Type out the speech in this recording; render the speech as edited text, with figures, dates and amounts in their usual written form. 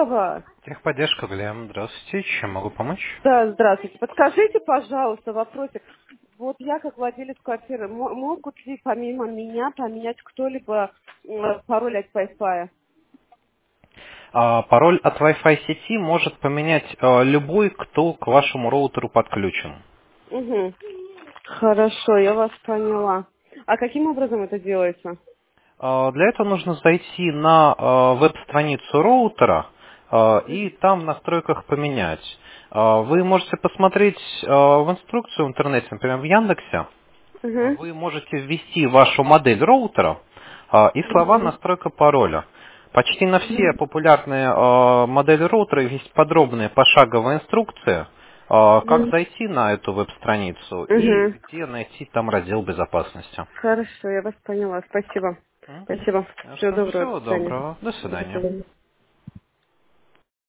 Сотова. Техподдержка, Глеб. Здравствуйте. Чем могу помочь? Да, здравствуйте. Подскажите, пожалуйста, вопросик. Вот я как владелец квартиры, могут ли помимо меня поменять кто-либо пароль от Wi-Fi? Пароль от Wi-Fi сети может поменять любой, кто к вашему роутеру подключен. Угу. Хорошо, я вас поняла. А каким образом это делается? Для этого нужно зайти на веб-страницу роутера и там в настройках поменять. Вы можете посмотреть в инструкцию в интернете, например, в Яндексе. Угу. Вы можете ввести вашу модель роутера и слова «настройка пароля». Почти на все популярные модели роутера есть подробные пошаговые инструкции, как зайти на эту веб-страницу и Угу. где найти там раздел безопасности. Хорошо, я вас поняла. Спасибо. Спасибо. Всего доброго. Всего До свидания. доброго. До До свидания. свидания.